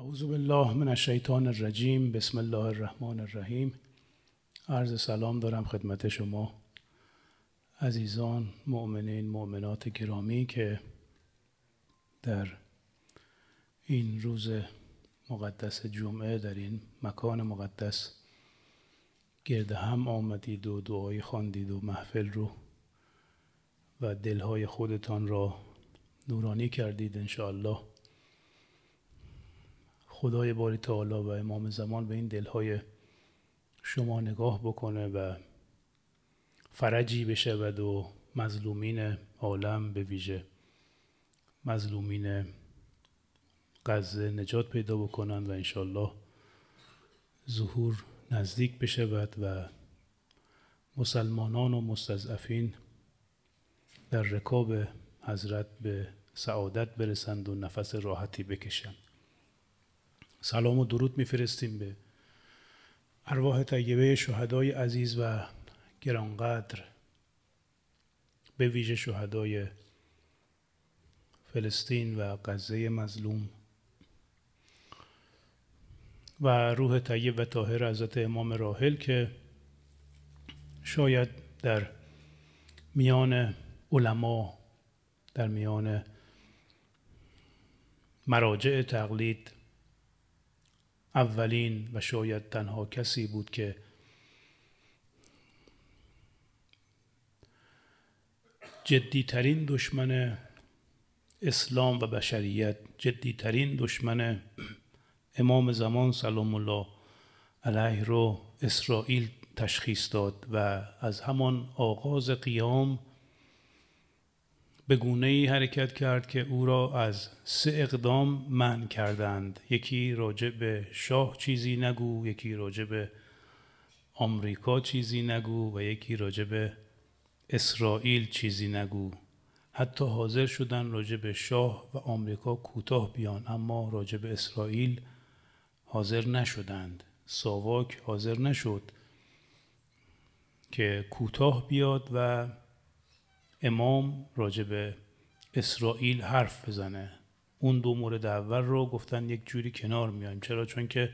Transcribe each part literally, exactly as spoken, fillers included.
اعوذ بالله من الشیطان الرجیم. بسم الله الرحمن الرحیم. عرض سلام دارم خدمت شما عزیزان مؤمنین مؤمنات گرامی که در این روز مقدس جمعه در این مکان مقدس گرد هم آمدید و دعای خواندید و محفل رو و دلهای خودتان را نورانی کردید. انشاءالله خدای باری تعالی و امام زمان به این دلهای شما نگاه بکنه و فرجی بشود و مظلومین عالم به ویژه مظلومین غزه نجات پیدا بکنند و انشاءالله ظهور نزدیک بشود و مسلمانان و مستضعفین در رکاب حضرت به سعادت برسند و نفس راحتی بکشند. سلام و درود میفرستیم به ارواح طیبه شهدای عزیز و گرانقدر، به ویژه شهدای فلسطین و غزه مظلوم و روح طیب و طاهر حضرت امام راحل که شاید در میان علما، در میان مراجع تقلید اولین و شاید تنها کسی بود که جدیترین دشمن اسلام و بشریت، جدیترین دشمن امام زمان سلام الله علیه رو اسرائیل تشخیص داد و از همان آغاز قیام به گونه‌ای حرکت کرد که او را از سه اقدام منع کردند. یکی راجع به شاه چیزی نگو، یکی راجع به آمریکا چیزی نگو و یکی راجع به اسرائیل چیزی نگو. حتی حاضر شدن راجع به شاه و آمریکا کوتاه بیان، اما راجع به اسرائیل حاضر نشدند. ساواک حاضر نشد که کوتاه بیاد و امام راجع به اسرائیل حرف بزنه. اون دو مورد اول رو گفتن یک جوری کنار میایم. چرا؟ چون که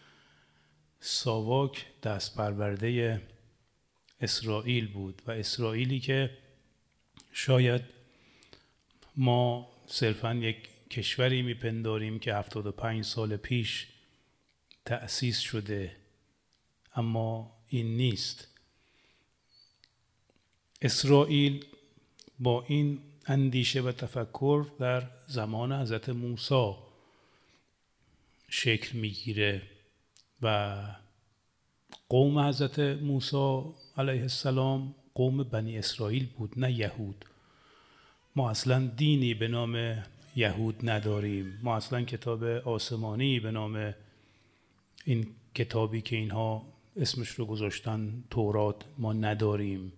ساواک دست پرورده اسرائیل بود و اسرائیلی که شاید ما صرفاً یک کشوری میپنداریم که هفتاد و پنج سال پیش تأسیس شده، اما این نیست. اسرائیل با این اندیشه و تفکر در زمان حضرت موسی شکل میگیره و قوم حضرت موسی علیه السلام قوم بنی اسرائیل بود، نه یهود. ما اصلا دینی به نام یهود نداریم، ما اصلا کتاب آسمانی به نام این کتابی که اینها اسمش رو گذاشتن تورات ما نداریم.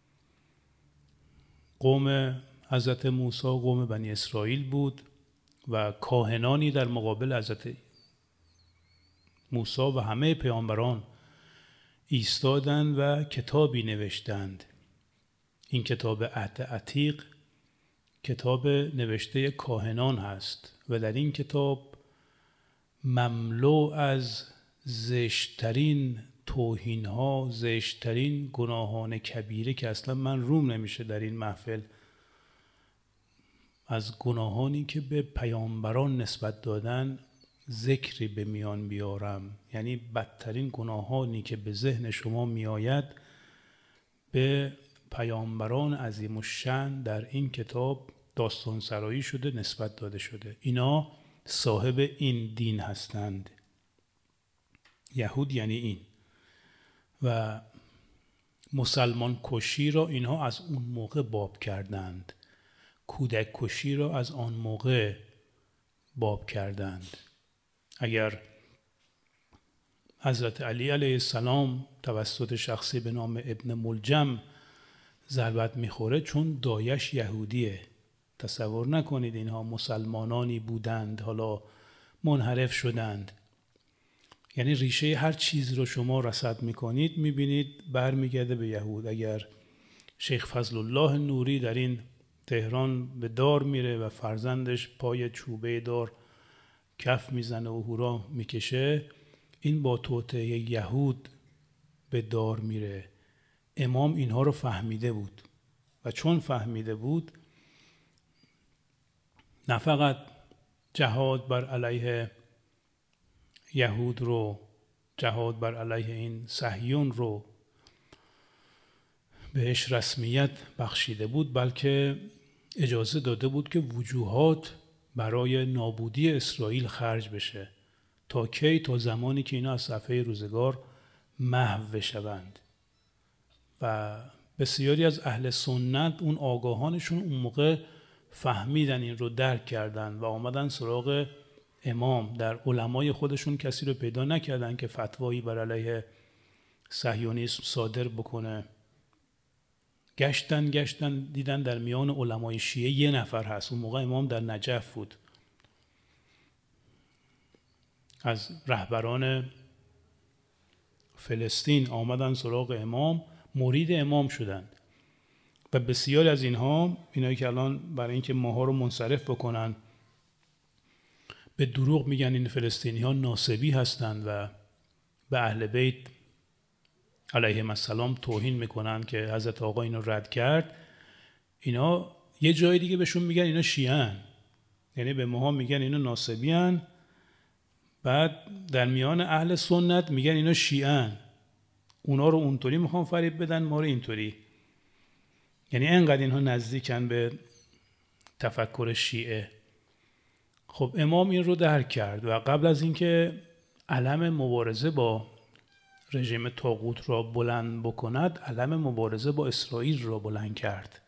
قوم حضرت موسی قوم بنی اسرائیل بود و کاهنانی در مقابل حضرت موسی و همه پیامبران ایستادند و کتابی نوشتند. این کتاب عهد عتیق کتاب نوشته کاهنان هست و در این کتاب مملو از زشترین توهین‌ها، زشترین گناهان کبیره که اصلا من روم نمیشه در این محفل از گناهانی که به پیامبران نسبت دادن ذکری به میان بیارم. یعنی بدترین گناهانی که به ذهن شما میآید به پیامبران عظیم الشأن در این کتاب داستان سرایی شده، نسبت داده شده. اینا صاحب این دین هستند. یهود یعنی این. و مسلمان کشی را اینها از اون موقع باب کردند، کودک کشی را از آن موقع باب کردند. اگر حضرت علی علیه السلام توسط شخصی به نام ابن ملجم ضربت میخوره چون دایش یهودیه. تصور نکنید اینها مسلمانانی بودند حالا منحرف شدند. یعنی ریشه هر چیز رو شما رصد میکنید میبینید برمیگرده به یهود. اگر شیخ فضل الله نوری در این تهران به دار میره و فرزندش پای چوبه دار کف میزنه و هورا میکشه، این با توطئه یهود به دار میره. امام اینها رو فهمیده بود و چون فهمیده بود نه فقط جهاد بر علیه یهود رو، جهاد بر علیه این صهیون رو بهش رسمیت بخشیده بود، بلکه اجازه داده بود که وجوهات برای نابودی اسرائیل خرج بشه. تا کی؟ تا زمانی که اینا از صفحه روزگار محو بشوند. و بسیاری از اهل سنت اون آگاهانشون اون موقع فهمیدن، این رو درک کردن و آمدن سراغ امام. در علمای خودشون کسی رو پیدا نکردن که فتوایی بر علیه صهیونیسم صادر بکنه. گشتن گشتن دیدن در میان علمای شیعه یه نفر هست. اون موقع امام در نجف بود. از رهبران فلسطین آمدن سراغ امام، مرید امام شدند و بسیاری از اینها، اینایی که الان برای اینکه ماها رو منصرف بکنن به دروغ میگن این فلسطینی ها ناصبی هستند و به اهل بیت علیهم السلام توهین میکنن که حضرت آقا اینو رد کرد، اینا یه جای دیگه بهشون میگن اینا شیعه هن. یعنی به ماها میگن اینا ناصبی هن، بعد در میان اهل سنت میگن اینا شیعه هن. اونا رو اونطوری میخوان فریب بدن، ما رو اینطوری. یعنی انقدر اینها نزدیکن به تفکر شیعه. خب امام این رو درک کرد و قبل از اینکه علم مبارزه با رژیم طاغوت را بلند بکند، علم مبارزه با اسرائیل را بلند کرد.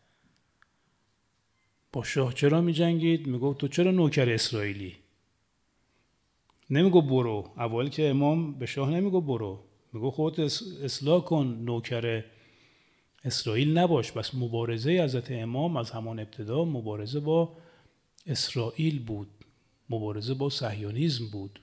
با شاه چرا می جنگید؟ می گفت تو چرا نوکر اسرائیلی؟ نمی گفت برو. اول که امام به شاه نمی گفت برو، می گفت خودت اصلاح کن، نوکر اسرائیل نباش. بس مبارزه حضرت امام از همان ابتدا مبارزه با اسرائیل بود، مبارزه با صهیونیسم بود.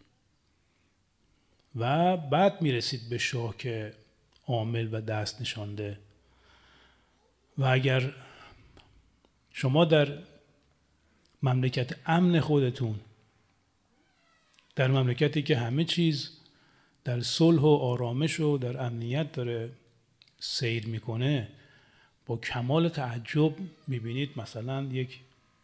و بعد می رسید به شاه که عامل و دست نشانده. و اگر شما در مملکت امن خودتون، در مملکتی که همه چیز در صلح و آرامش و در امنیت داره سیر میکنه، با کمال تعجب میبینید مثلا یک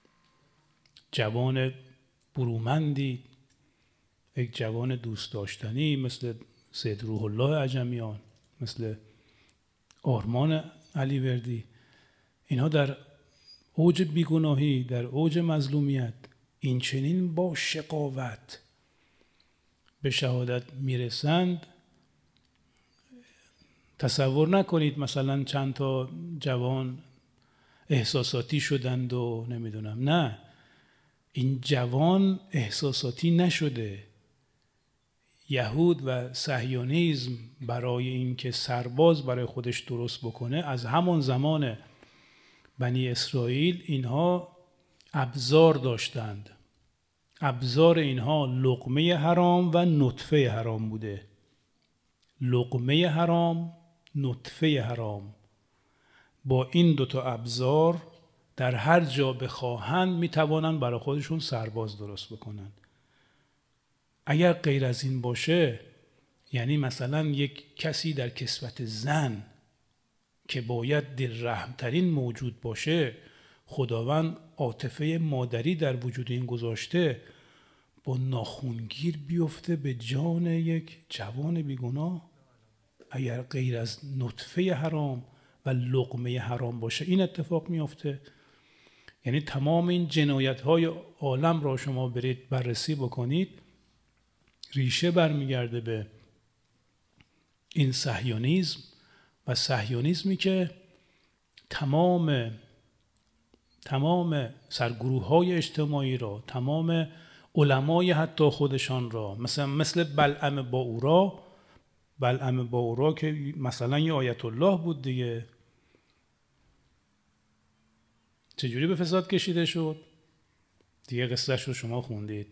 جوان برومندی، یک جوان دوست داشتنی مثل سید روح الله عجمیان، مثل آرمان علیوردی، اینها در اوج بیگناهی، در اوج مظلومیت، این چنین با شقاوت به شهادت میرسند. تصور نکنید مثلا چند تا جوان احساساتی شدند و نمیدونم. نه، این جوان احساساتی نشده. یهود و صهیونیسم برای اینکه سرباز برای خودش درست بکنه، از همان زمان بنی اسرائیل اینها ابزار داشتند. ابزار اینها لقمه حرام و نطفه حرام بوده. لقمه حرام، نطفه حرام. با این دوتا ابزار در هر جا بخواهند میتوانند برای خودشون سرباز درست بکنند. اگر غیر از این باشه، یعنی مثلا یک کسی در کسوت زن که باید دلرحمترین موجود باشه، خداوند عاطفه مادری در وجود این گذاشته، با ناخونگیر بیفته به جان یک جوان بیگناه. اگر غیر از نطفه حرام و لقمه حرام باشه این اتفاق میفته. یعنی تمام این جنایت های عالم را شما برید بررسی بکنید، ریشه برمیگرده به این صهیونیسم و صهیونیسمی که تمام تمام سرگروه های اجتماعی را، تمام علمای حتی خودشان را، مثلا مثل بلعم باورا، بلعم باورا که مثلا یه آیت الله بود دیگه، چجوری به فساد کشیده شد دیگه، قصهش رو شما خوندید.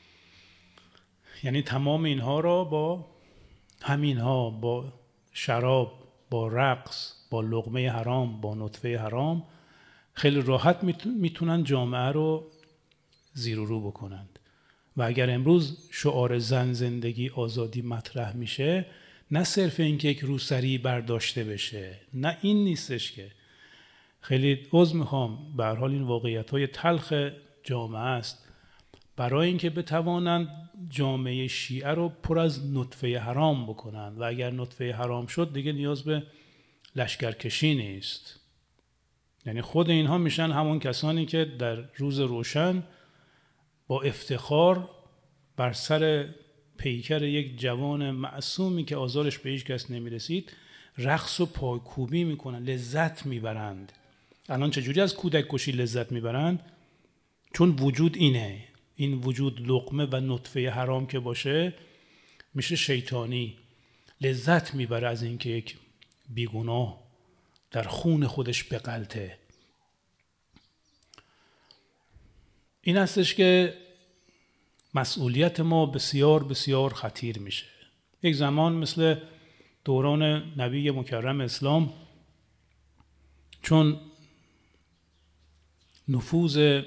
یعنی تمام اینها را با همینها، با شراب، با رقص، با لقمه حرام، با نطفه حرام، خیلی راحت میتونن جامعه رو زیر و رو بکنند. و اگر امروز شعار زن زندگی آزادی مطرح میشه، نه صرف اینکه یک روسری برداشته بشه، نه این نیستش که. خیلی عذر میخوام، به هر حال این واقعیت‌های تلخ جامعه است. برای اینکه بتوانند جامعه شیعه رو پر از نطفه حرام بکنند و اگر نطفه حرام شد دیگه نیاز به لشکرکشی نیست. یعنی خود اینها میشن همون کسانی که در روز روشن با افتخار بر سر پیکر یک جوان معصومی که آزارش به هیچ کس نمیرسید رقص و پایکوبی میکنن، لذت میبرند. الان چجوری از کودک کشی لذت میبرند؟ چون وجود اینه، این وجود لقمه و نطفه حرام که باشه میشه شیطانی. لذت میبره از اینکه یک بیگناه در خون خودش بغلطه. این هستش که مسئولیت ما بسیار بسیار خطیر میشه. یک زمان مثل دوران نبی مکرم اسلام، چون نفوذ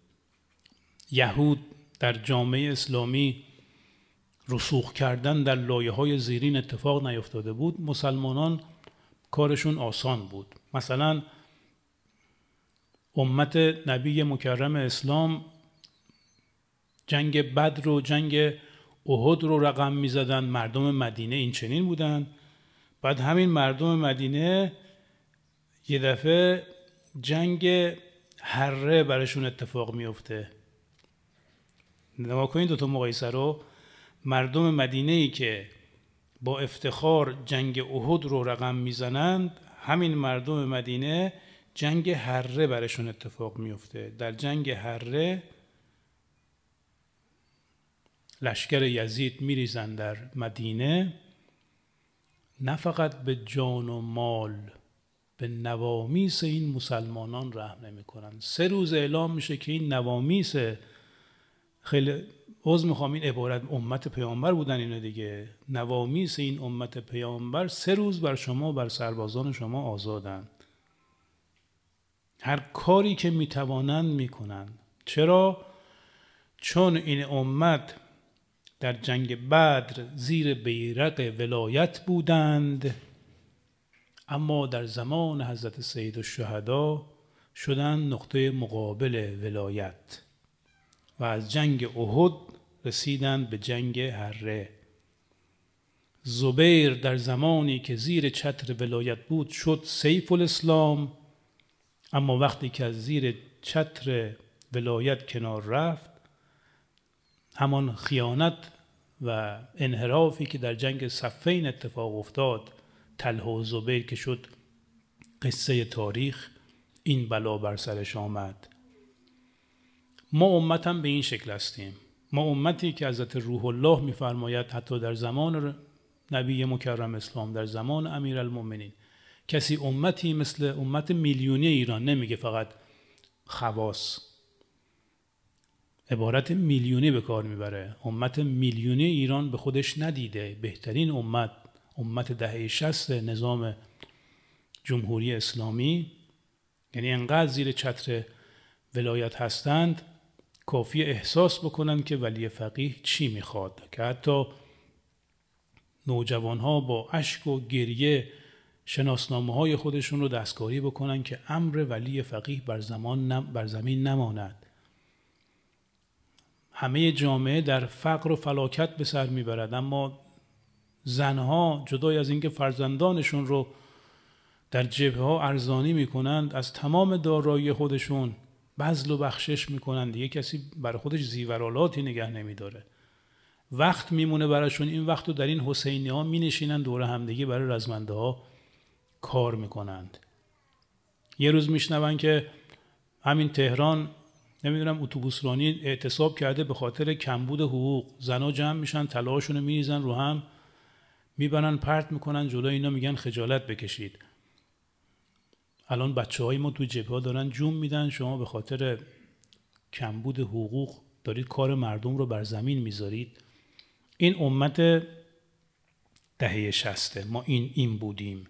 یهود در جامعه اسلامی رسوخ کردن در لایه‌های زیرین اتفاق نیفتاده بود، مسلمانان کارشون آسان بود. مثلا امت نبی مکرم اسلام جنگ بدر و جنگ احد رو رقم می زدن. مردم مدینه این چنین بودن. بعد همین مردم مدینه یه دفعه جنگ حره برشون اتفاق میفته. نگاه کنید دوتا مقایسه رو. مردم مدینه ای که با افتخار جنگ احد رو رقم میزنند، همین مردم مدینه جنگ حره برشون اتفاق میفته. در جنگ حره لشکر یزید میریزن در مدینه، نه فقط به جان و مال، به نوامیس این مسلمانان رحم نمی کنن. سه روز اعلام میشه که این نوامیس، خیلی عذر میخوام این عبارت امت پیامبر بودن اینا دیگه، نوامیس این امت پیامبر سه روز بر شما، بر سربازان شما آزادن. هر کاری که میتوانند میکنن. چرا؟ چون این امت در جنگ بدر زیر بیرق ولایت بودند، اما در زمان حضرت سید الشهدا شدن نقطه مقابل ولایت و از جنگ احد رسیدند به جنگ حره. زبیر در زمانی که زیر چتر ولایت بود شد سیف الاسلام، اما وقتی که از زیر چتر ولایت کنار رفت، همان خیانت و انحرافی که در جنگ صفین اتفاق افتاد، طلحه و زبیر که شد قصه تاریخ، این بلا بر سرش آمد. ما امتم به این شکل هستیم. ما امتی که حضرت روح الله می‌فرماید حتی در زمان نبی مکرم اسلام، در زمان امیرالمؤمنین، کسی امتی مثل امت میلیونی ایران، نمیگه فقط خواص، عبارت میلیونی به کار میبره. امت میلیونی ایران به خودش ندیده بهترین امت، امت دهه شصت نظام جمهوری اسلامی، یعنی انقدر زیر چتر ولایت هستند کافی احساس بکنن که ولی فقیه چی میخواد، که حتی نوجوانها با اشک و گریه شناسنامه های خودشون رو دستکاری بکنن که امر ولی فقیه بر زمان نم بر زمین نماند. همه جامعه در فقر و فلاکت به سر میبرد، اما زنها جدای از اینکه فرزندانشون رو در جبهه ها ارزانی میکنند، از تمام دارایی خودشون بذل و بخشش میکنند. دیگه کسی برای خودش زیورالاتی نگه نمیداره. وقت میمونه براشون، این وقت رو در این حسینی ها می نشینن دور همدیگه برای رزمنده ها کار میکنند. یه روز میشنون که همین تهران نمیدونم اتوبوسرانی اعتصاب کرده به خاطر کمبود حقوق. زنا جمع میشن، طلاهاشون رو میریزن رو هم، میبرن پرت میکنن جلوی اینا، میگن خجالت بکشید. الان بچه های ما توی جبهه ها دارن جون میدن، شما به خاطر کمبود حقوق دارید کار مردم رو بر زمین میذارید. این امت دهه شصته، ما این این بودیم.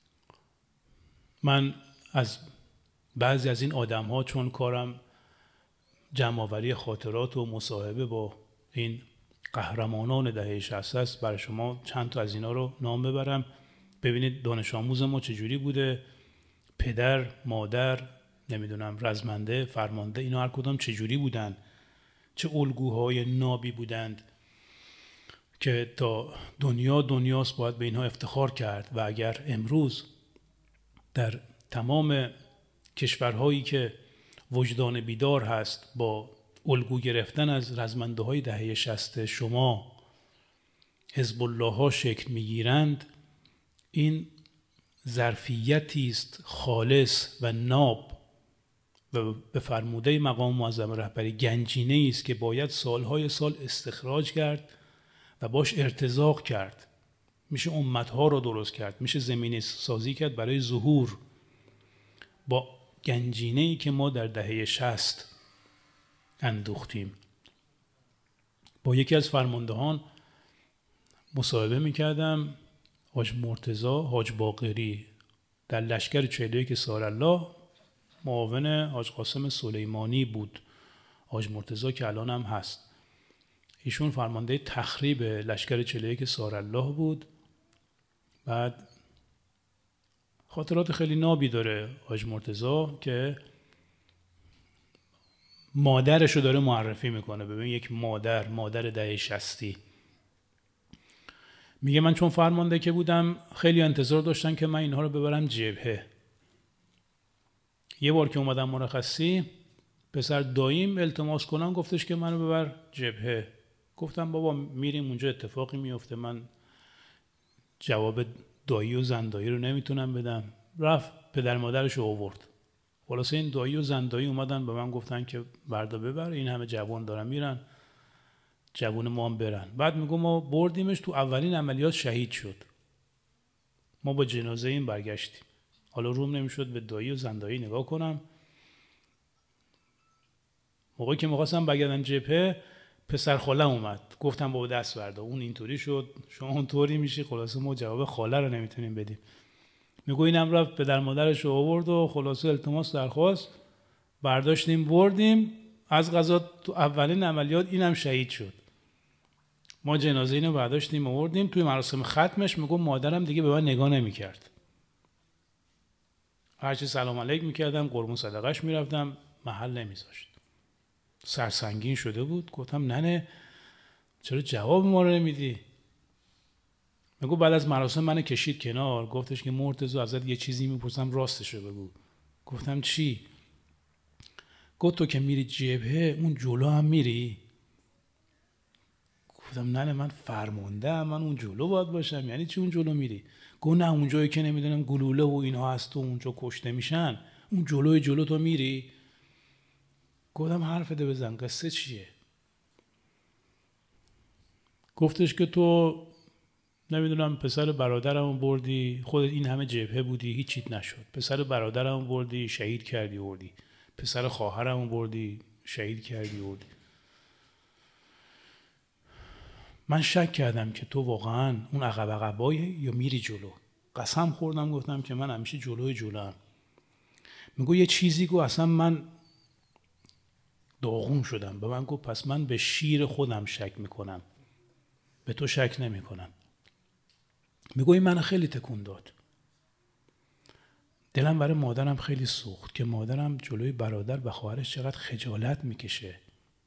من از بعضی از این آدم ها، چون کارم جمع‌آوری خاطرات و مصاحبه با این قهرمانان دهه شصت است. برای شما چند تا از اینا رو نام ببرم. ببینید دانش آموز ما چجوری بوده، پدر، مادر، نمیدونم رزمنده، فرمانده، اینا هر کدام چجوری بودن، چه الگوهای نابی بودند که تا دنیا دنیاست باید به اینها افتخار کرد. و اگر امروز در تمام کشورهایی که وجدان بیدار هست با الگو گرفتن از رزمنده های دهه شصت شما حزب الله ها شکل میگیرند، این ظرفیتی است خالص و ناب و به فرموده مقام معظم رهبری گنجینه‌ای است که باید سالهای سال استخراج کرد و باش ارتزاق کرد. میشه امتها رو درست کرد، میشه زمینه سازی کرد برای ظهور با گنجینه‌ای که ما در دهه شصت اندوختیم. با یکی از فرماندهان مصاحبه میکردم، حاج مرتضی حاج باقری، در لشکر چهل و یک سارالله معاون حاج قاسم سلیمانی بود. حاج مرتضی که الان هم هست، ایشون فرمانده تخریب لشکر چهل و یک سارالله بود. بعد خاطرات خیلی نابی داره حاج مرتضی که مادرشو داره معرفی میکنه. ببین یک مادر، مادر دهه شصتی، میگه من چون فرمانده که بودم خیلی انتظار داشتن که من اینها رو ببرم جبهه. یه بار که اومدم مرخصی، پسر داییم التماس کنم گفتش که منو ببر جبهه. گفتم بابا میریم اونجا اتفاقی میفته، من جواب دایی و زندایی رو نمیتونم بدم. رفت پدر مادرش رو آورد. خلاصه این دایی و زندایی اومدن به من گفتن که بردا ببر، این همه جوان دارن میرن، جوان ما هم برن. بعد میگم ما بردیمش، تو اولین عملیات شهید شد. ما با جنازه این برگشتیم. حالا روم نمیشد به دایی و زندایی نگاه کنم. موقعی که می‌خواستم برگردم جبهه، پسر خالم اومد. گفتم بابا دست بردا، اون اینطوری شد، شما اونطوری میشی. خلاصه ما جواب خاله رو نمیتونیم بدیم. میگه اینم رفت پدر مادرش رو آورد و خلاصه التماس درخواست، برداشتیم بردیم. از قضا تو اولین عملیات اینم شهید شد. ما جنازه اینو برداشتیم آوردیم. توی مراسم ختمش میگم مادرم دیگه به من نگاه نمیکرد. هرچی سلام علیک میکردم، قربون صدقش میرفتم، محل نمیذاشت. سرسنگین شده بود. گفتم ننه چرا جواب ما رو نمیدی؟ میگو بعد از مراسم منو کشید کنار، گفتش که مرتضی ازت یه چیزی میپرسم راستشو بگو. گفتم چی؟ گفت تو که میری جبهه اون جلو هم میری؟ گفتم نه من فرمانده ام، من اون جلو باید باشم. یعنی چی اون جلو میری؟ گفت نه اونجایی که نمیدونم گلوله و اینها هست و اونجا کشته میشن، اون جلوی جلو تو میری؟ گفتم حرف ده بزن، قصه چیه؟ گفتش که تو نمیدونم پسر برادرمو بردی، خودت این همه جبهه بودی هیچیت نشد، پسر برادرمو بردی شهید کردی وردی، پسر خواهرمو بردی شهید کردی وردی. من شک کردم که تو واقعا اون عقب عقبایی یا میری جلو. قسم خوردم گفتم که من همیشه جلوی جلوام. میگو یه چیزی گو اصلا من داغون شدم. به من گفت پس من به شیر خودم شک میکنم، به تو شک نمیکنم. میگو این من خیلی تکون داد. دلم برای مادرم خیلی سوخت که مادرم جلوی برادر و خواهرش چقدر خجالت میکشه.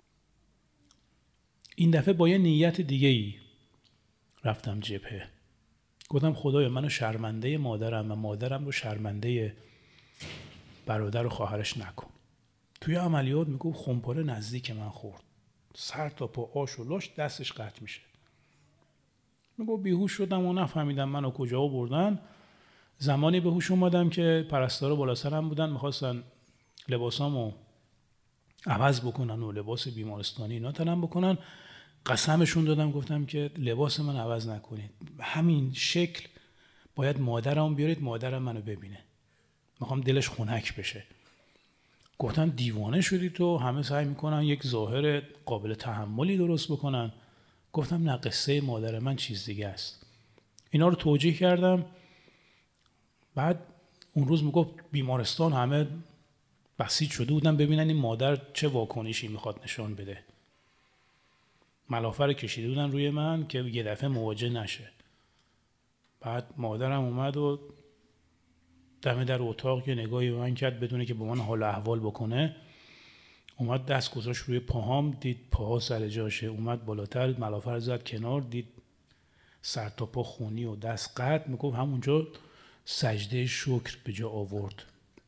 این دفعه با یه نیت دیگه ای رفتم جبهه. گفتم خدایا منو شرمنده مادرم و مادرم رو شرمنده برادر و خواهرش نکن. توی عملیات میگو خمپاره نزدیک من خورد، سر تا پا آش و لاش دستش قطع میشه. میگو بیهوش شدم و نفهمیدم منو کجا بردن. زمانی به هوش اومدم که پرستارا بالا سرم بودن، میخواستن لباسامو عوض بکنن و لباس بیمارستانی اینا تنم بکنن. قسمشون دادم گفتم که لباس من عوض نکنید، همین شکل باید مادرم بیارید، مادرم منو ببینه، میخوام دلش خنک بشه. گفتن دیوانه شدی تو، همه سعی میکنن یک ظاهر قابل تحملی درست بکنن. گفتم نه، قصه مادر من چیز دیگه است. اینا رو توجیه کردم. بعد اون روز میگفت بیمارستان همه بسیج شده بودن ببینن این مادر چه واکنشی میخواد نشان بده. ملافه رو کشیده بودن روی من که یه دفعه مواجه نشه. بعد مادرم اومد و دم در اتاق یه نگاهی به من کرد بدونه که با من حال احوال بکنه. اومد دست گذاشت روی پاهام، دید پاها سر جاشه. اومد بالاتر ملافه رو زد کنار، دید سر تا پا خونی و دست قطع. میگفت همونجا سجده شکر به جا آورد.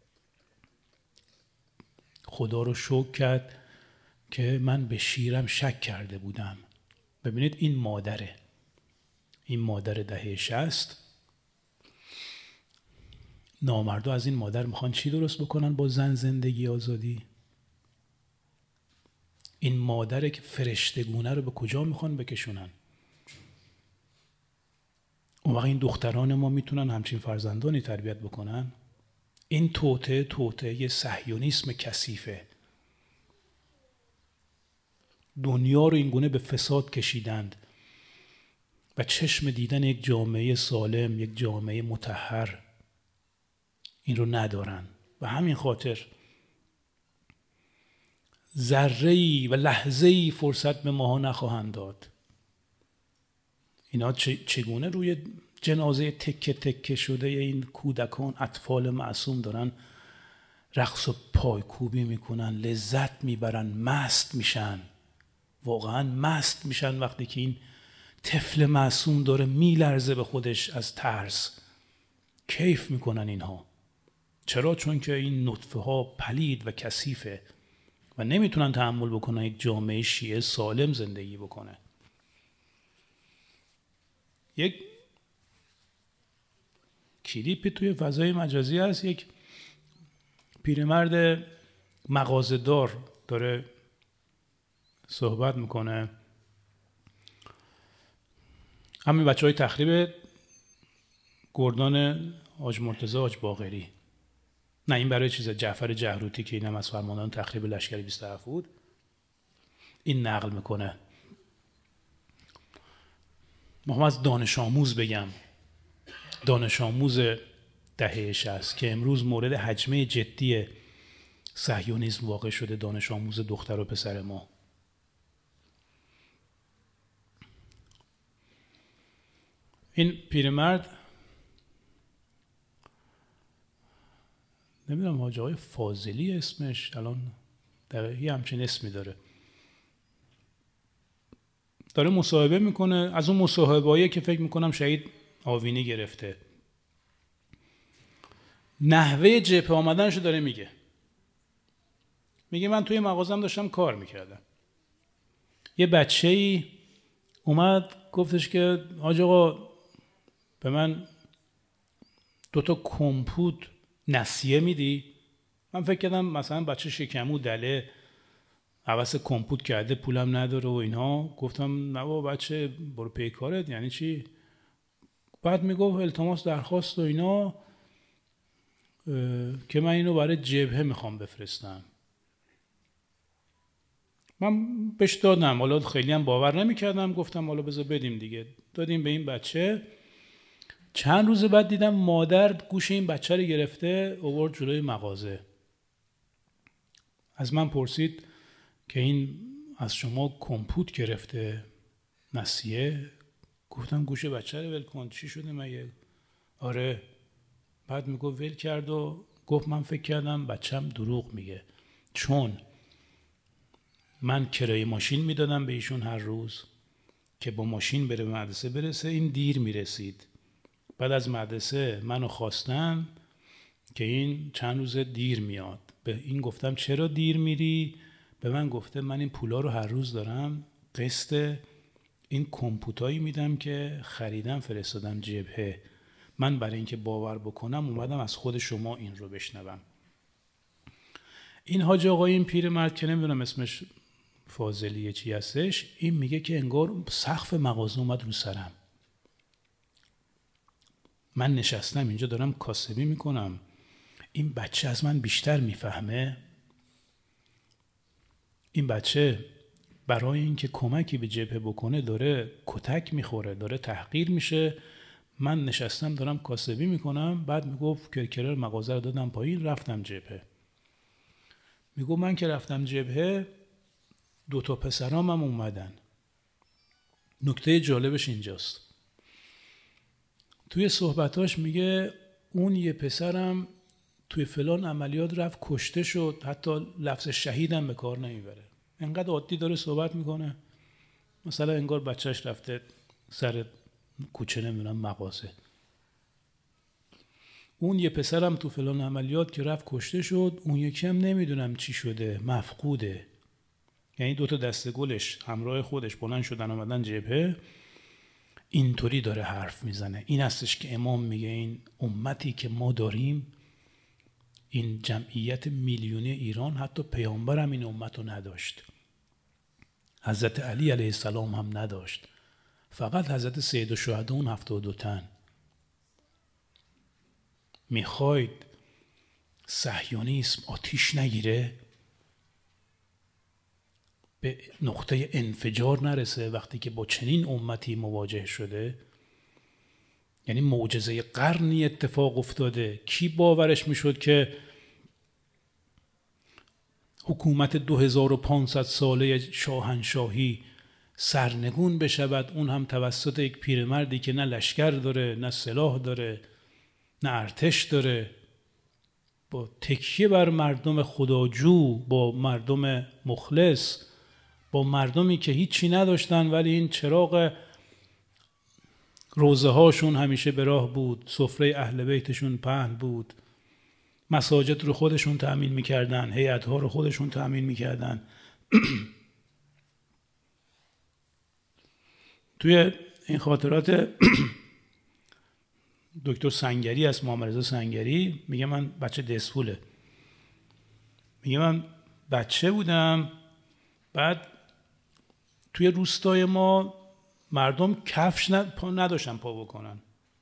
خدا رو شکر کرد که من به شیرم شک کرده بودم. ببینید این مادره، این مادر دهه شصت. نامردا از این مادر میخوان چی درست بکنن با زن زندگی آزادی؟ این مادره که فرشتگونه رو به کجا میخوان بکشونن؟ اون وقت این دختران ما میتونن همچین فرزندانی تربیت بکنن؟ این توطئه توطئه صهیونیسم کثیفه. دنیا رو این گونه به فساد کشیدند و چشم دیدن یک جامعه سالم، یک جامعه مطهر این رو ندارن. و همین خاطر ذره‌ای و لحظه‌ای فرصت به ماها نخواهند داد. اینا چگونه روی جنازه تکه تکه شده این کودکان، اطفال معصوم دارن رقص و پایکوبی میکنن، لذت میبرن، مست میشن. واقعا مست میشن وقتی که این طفل معصوم داره میلرزه به خودش از ترس. کیف میکنن اینها. چرا؟ چون که این نطفه ها پلید و کثیفه و نمیتونن تحمل بکنن یک جامعه شیعه سالم زندگی بکنه. یک کلیپی توی فضای مجازی هست، یک پیرمرد مغازه‌دار داره صحبت میکنه. همین بچه های تخریب گردان حاج مرتضی حاج باقری. نه این برای چیزه، جعفر جهروتی که اینم از فرماندهان تخریب لشکر بیست و هفت بود. این نقل میکنه. میخوام از دانش آموز بگم، دانش آموز دهه شصت که امروز مورد هجمه جدی صهیونیسم واقع شده، دانش آموز دختر و پسر ما. این پیرمرد نمیدونم حاج آقای فاضلی اسمش، الان دقیقی همچین اسمی داره، داره مصاحبه میکنه. از اون مصاحبه‌ای که فکر میکنم شهید آوینی گرفته. نحوه جبهه آمدنشو داره میگه. میگه من توی مغازم داشتم کار میکردم. یه بچه‌ای اومد گفتش که حاج آقا به من دوتا کمپوت نسیه میدی؟ من فکر کردم مثلا بچه شکمو دله حوس کمپوت کرده پولم نداره و اینها. گفتم نه بابا بچه برو پی کارت. یعنی چی؟ بعد میگفت التماس درخواست و اینا که من اینو برای جبهه میخوام بفرستم. من بهش دادم، حالا خیلی هم باور نمیکردم، گفتم حالا بذار بدیم دیگه. دادیم به این بچه. چند روز بعد دیدم مادر گوش این بچه رو گرفته آورد جلوی مغازه. از من پرسید که این از شما کمپوت گرفته نسیه؟ گفتم گوش بچه رو ول کن، چی شده مگه؟ آره. بعد میگفت ول کرد و گفت من فکر کردم بچم دروغ میگه، چون من کرایه ماشین میدادم به ایشون هر روز که با ماشین بره به مدرسه برسه. این دیر میرسید. بعد از مدرسه منو خواستن که این چند روز دیر میاد. به این گفتم چرا دیر میری؟ به من گفته من این پولا رو هر روز دارم قسط این کمپوتایی میدم که خریدم فرستادم جبهه. من برای اینکه باور بکنم اومدم از خود شما این رو بشنوم. این حاج آقای این پیرمرد که نمیدونم اسمش فاضلیه چی هستش، این میگه که انگار سقف مغازه اومد رو سرم. من نشستم اینجا دارم کاسبی میکنم، این بچه از من بیشتر میفهمه. این بچه برای اینکه کمکی به جبهه بکنه داره کتک میخوره، داره تحقیر میشه. من نشستم دارم کاسبی میکنم. بعد میگفت کرکرر مغازه رو دادم پایین رفتم جبهه. میگو من که رفتم جبهه دو تا پسرام هم اومدن. نکته جالبش اینجاست، توی صحبتاش میگه اون یه پسرم توی فلان عملیات رفت کشته شد، حتی لفظ شهیدم به کار نمیبره، انقدر عادی داره صحبت میکنه، مثلا انگار بچهش رفته سر کوچه نمیدونم مغازه. اون یه پسرم تو فلان عملیات که رفت کشته شد، اون یکی هم نمیدونم چی شده، مفقوده. یعنی دوتا دسته گلش همراه خودش بلند شدن اومدن جبهه. اینطوری داره حرف میزنه. این هستش که امام میگه این امتی که ما داریم، این جمعیت میلیونی ایران، حتی پیامبر هم این امت رو نداشت، حضرت علی علیه السلام هم نداشت، فقط حضرت سید الشهدا اون هفتاد و دو تن. میخواید صهیونیسم آتیش نگیره، به نقطه انفجار نرسه وقتی که با چنین امتی مواجه شده؟ یعنی معجزه قرنی اتفاق افتاده. کی باورش میشد که حکومت دو هزار و پانصد ساله شاهنشاهی سرنگون بشود، اون هم توسط یک پیرمردی که نه لشکر داره، نه سلاح داره، نه ارتش داره، با تکیه بر مردم خداجو، با مردم مخلص، با مردمی که هیچی نداشتن ولی این چراغ روزه هاشون همیشه به راه بود، سفره اهل بیتشون پهن بود، مساجد رو خودشون تأمین میکردن، هیئت ها رو خودشون تأمین میکردن. توی این خاطرات دکتر سنگری از محمد رضا سنگری میگه من بچه دسفوله، میگه من بچه بودم، بعد توی روستای ما مردم کفش نداشتن پا بکنن،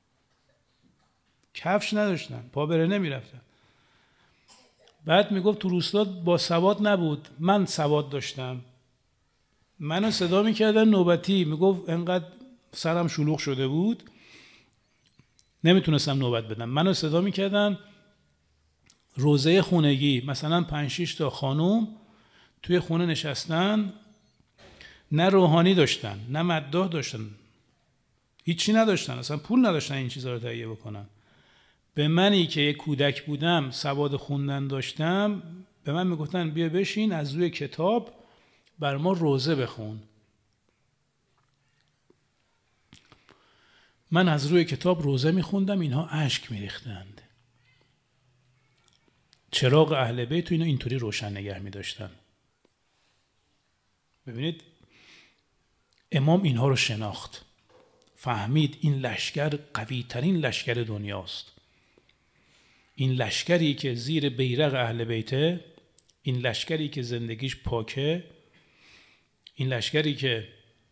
کفش نداشتن، پا بره نمیرفتن. بعد میگفت تو روستا با سواد نبود، من سواد داشتم، منو صدا میکردن نوبتی، میگفت انقدر سرم شلوغ شده بود نمیتونستم نوبت بدم، منو صدا میکردن روزه خونگی، مثلا پنج شش تا خانوم توی خونه نشستن، نه روحانی داشتن نه مداح داشتن، هیچی نداشتن، اصلا پول نداشتن این چیزا رو تهیه بکنن. به منی که یک کودک بودم، سواد خوندن داشتم، به من میگفتن بیا بشین از روی کتاب بر ما روزه بخون. من از روی کتاب روزه میخوندم، اینها اشک میریختند. چراغ اهل بیت تو اینو اینطوری روشن نگه میداشتن. ببینید امام اینها رو شناخت، فهمید این لشکر قوی ترین لشکر دنیاست. این لشکری که زیر بیرق اهل بیته، این لشکری که زندگیش پاکه، این لشکری که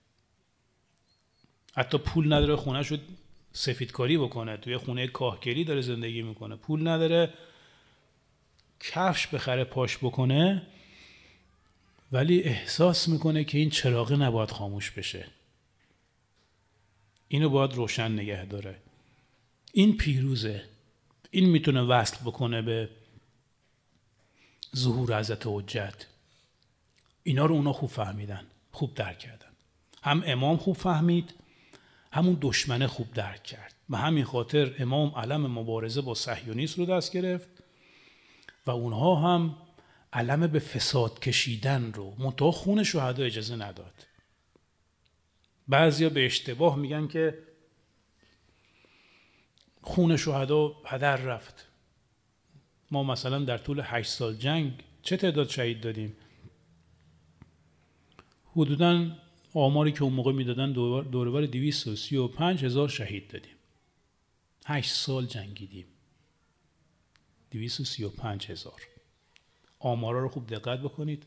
حتی پول نداره خونه‌شو سفیدکاری بکنه، توی خونه کاهگلی داره زندگی میکنه، پول نداره کفش بخره پاش بکنه، ولی احساس میکنه که این چراغ نباید خاموش بشه، اینو باید روشن نگه داره. این پیروزه، این میتونه وصل بکنه به ظهور حضرت حجت. اینا رو اونا خوب فهمیدن، خوب درک کردن. هم امام خوب فهمید، همون دشمنه خوب درک کرد. به همین خاطر امام علم مبارزه با صهیونیسم رو دست گرفت و اونها هم علم به فساد کشیدن رو، منتها خون شهدا اجازه نداد. بعضیا به اشتباه میگن که خون شهدا هدر رفت. ما مثلا در طول هشت سال جنگ چه تعداد شهید دادیم؟ حدوداً آماری که اون موقع میدادن دوربر دویست و سی و پنج هزار شهید دادیم. هشت سال جنگیدیم، دویست و سی و پنج هزار. آمارا رو خوب دقت بکنید.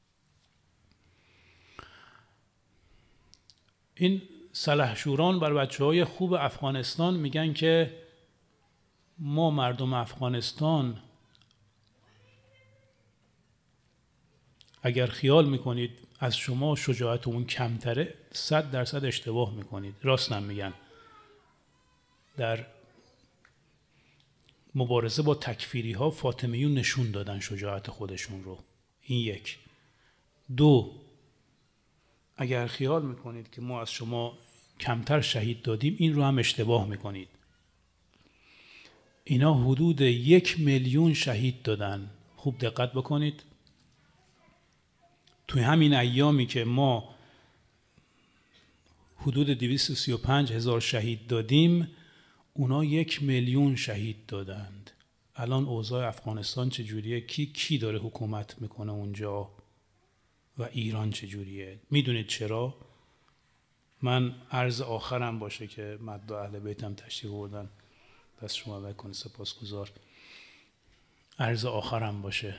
این سلحشوران بر بچه های خوب افغانستان میگن که ما مردم افغانستان اگر خیال میکنید از شما شجاعت اون کمتره، صد درصد اشتباه میکنید. راست هم میگن. در مبارزه با تکفیری ها فاطمیون نشون دادن شجاعت خودشون رو. این یک. دو، اگر خیال میکنید که ما از شما کمتر شهید دادیم، این رو هم اشتباه میکنید. اینا حدود یک میلیون شهید دادن. خوب دقت بکنید. توی همین ایامی که ما حدود دویست و سی و پنج هزار شهید دادیم، اونا یک میلیون شهید دادند. الان اوضاع افغانستان چجوریه؟ کی کی داره حکومت میکنه اونجا و ایران چجوریه؟ میدونید چرا؟ من عرض آخرم باشه که مدعا اهل بیتم تشریف بردن، دست شما بکنید، سپاسگزار. عرض آخرم باشه.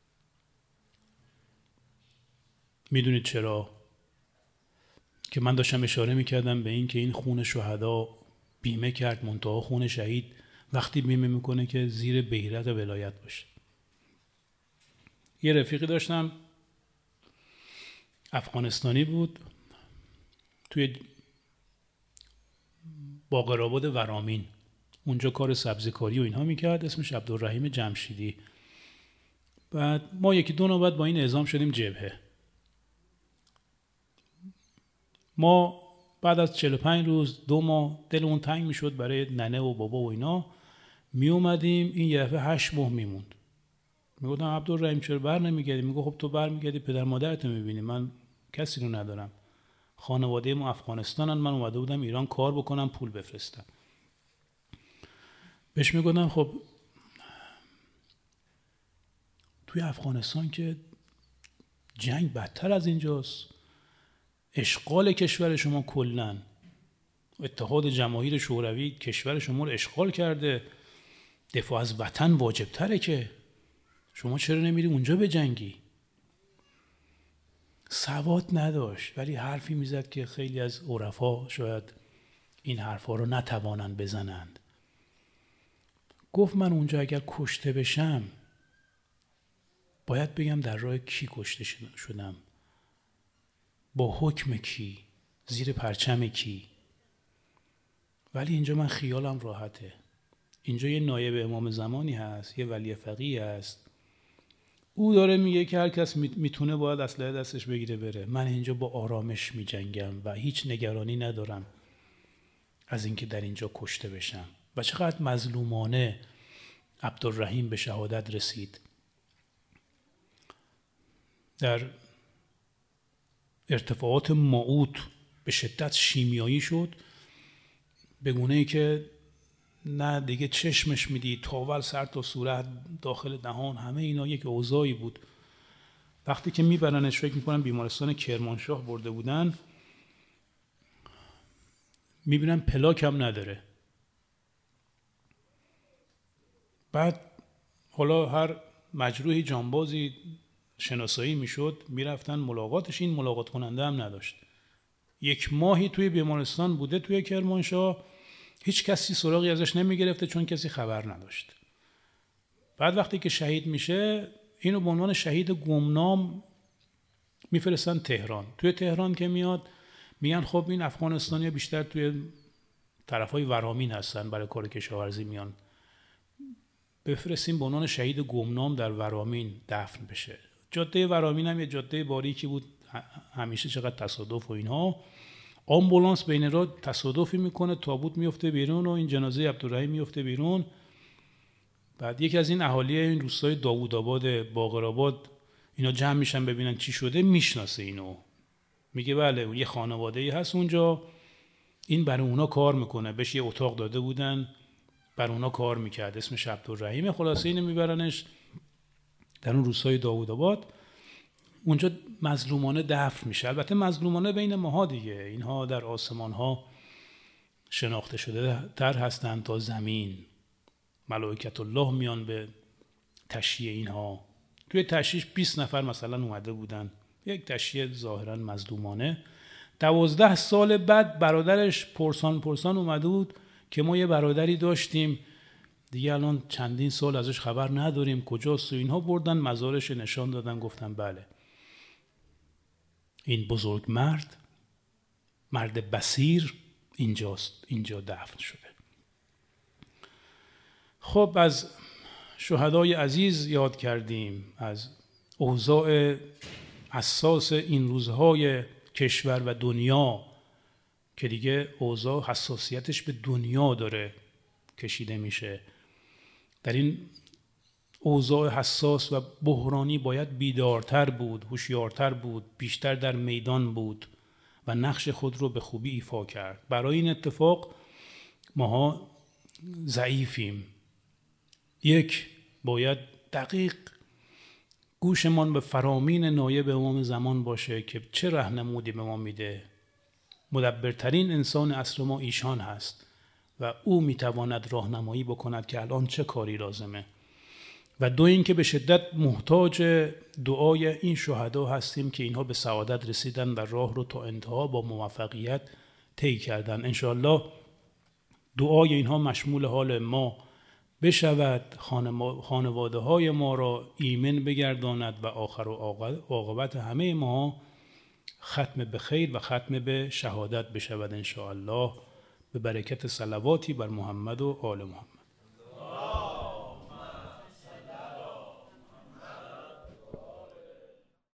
میدونید چرا؟ که من داشتم اشاره میکردم به این که این خون شهدا بیمه کرد، منتها خون شهید وقتی بیمه میکنه که زیر بیرق ولایت باشه. یه رفیقی داشتم افغانستانی بود، توی باقرآباد ورامین اونجا کار سبزیکاری و اینها میکرد، اسمش عبدالرحیم جمشیدی. بعد ما یکی دو نوبت با این اعزام شدیم جبهه. ما بعد از چهل و پنج روز دو ماه دلمون تنگ میشد برای ننه و بابا و اینا، می اومدیم. این یه دفعه هشت ماه میموند. میگفتم عبدالرحیم چرا بر نمیگردی؟ میگه خب تو بر میگردی پدر مادرت میبینی، من کسی رو ندارم، خانواده ما افغانستانن، من اومده بودم ایران کار بکنم پول بفرستم. بهش میگفتم خب توی افغانستان که جنگ بدتر از اینجاست، اشغال کشور شما کلن، اتحاد جماهیر شوروی کشور شما رو اشغال کرده، دفاع از وطن واجب تره، که شما چرا نمیری اونجا بجنگی؟ سواد نداشت، ولی حرفی میزد که خیلی از عرفا شاید این حرفا رو نتوانند بزنند. گفت من اونجا اگر کشته بشم باید بگم در راه کی کشته شدم، با حکم کی، زیر پرچم کی. ولی اینجا من خیالم راحته. اینجا یه نایب امام زمانی هست، یه ولی فقیه هست، او داره میگه که هر کس میتونه باید اسلحه دستش بگیره بره. من اینجا با آرامش میجنگم و هیچ نگرانی ندارم از اینکه در اینجا کشته بشم. و چقدر مظلومانه عبدالرحیم به شهادت رسید. در ارتفاعات مائوت به شدت شیمیایی شد، به گونه‌ای که نه دیگه چشمش میدید، تاول سر تا صورت، داخل دهان، همه اینا یک اوضاعی بود. وقتی که میبرنش، فکر میکنم بیمارستان کرمانشاه برده بودن، میبینن پلاک هم نداره. بعد حالا هر مجروحی جانبازی شناسایی میشد، میرفتن ملاقاتش، این ملاقات کننده هم نداشت. یک ماهی توی بیمارستان بوده توی کرمانشاه، هیچ کسی سراغی ازش نمیگرفته چون کسی خبر نداشت. بعد وقتی که شهید میشه، اینو به عنوان شهید گمنام میفرستن تهران. توی تهران که میاد میگن خب این افغانستانی بیشتر توی طرفای ورامین هستن، برای کار کشاورزی میان، بفرستیم به عنوان شهید گمنام در ورامین دفن بشه. جاده ورامین هم یه جاده باریکی بود، همیشه چقدر تصادف و اینها. آمبولانس بین راه تصادفی میکنه، تابوت میفته بیرون و این جنازه عبدالرحیم میفته بیرون. بعد یکی از این اهالی این روستای داوودآباد باقرآباد اینا جمع میشن ببینن چی شده، میشناسه اینو، میگه بله یه خانواده‌ای هست اونجا، این برای اونا کار میکنه، بهش یه اتاق داده بودن، برای اونا کار میکرد، اسمش عبدالرحیم. خلاصه اینو میبرنش در اون روستای داوودآباد، اونجا مظلومانه دفن میشه. البته مظلومانه بین ماها دیگه، اینها در آسمان ها شناخته شده تر هستند تا زمین. ملائکت الله میان به تشییع اینها. توی تشییع بیست نفر مثلا اومده بودن، یک تشییع ظاهرا مظلومانه. دوازده سال بعد برادرش پرسان پرسان اومده بود که ما یه برادری داشتیم، دیگه الان چندین سال ازش خبر نداریم، کجاست؟ و اینها بردن مزارش نشان دادن، گفتن بله این بزرگ مرد، مرد بصیر اینجاست، اینجا دفن شده. خب از شهدای عزیز یاد کردیم، از اوضاع حساس این روزهای کشور و دنیا که دیگه اوضاع حساسیتش به دنیا داره کشیده میشه، در این اوضاع حساس و بحرانی باید بیدارتر بود، هوشیارتر بود، بیشتر در میدان بود و نقش خود رو به خوبی ایفا کرد. برای این اتفاق ماها ضعیفیم. یک، باید دقیق گوشمان به فرامین نایب امام زمان باشه که چه راهنمودی به ما میده. مدبرترین انسان عصر ما ایشان هست و او میتواند راهنمایی بکند که الان چه کاری لازمه. و دو، این که به شدت محتاج دعای این شهدا هستیم که اینها به سعادت رسیدن و راه رو تا انتها با موفقیت طی کردن. انشاءالله دعای اینها مشمول حال ما بشود، خانواده های ما را ایمن بگرداند و آخر و عاقبت همه ما ختم به خیر و ختم به شهادت بشود انشاءالله، به برکت صلواتی بر محمد و آل محمد.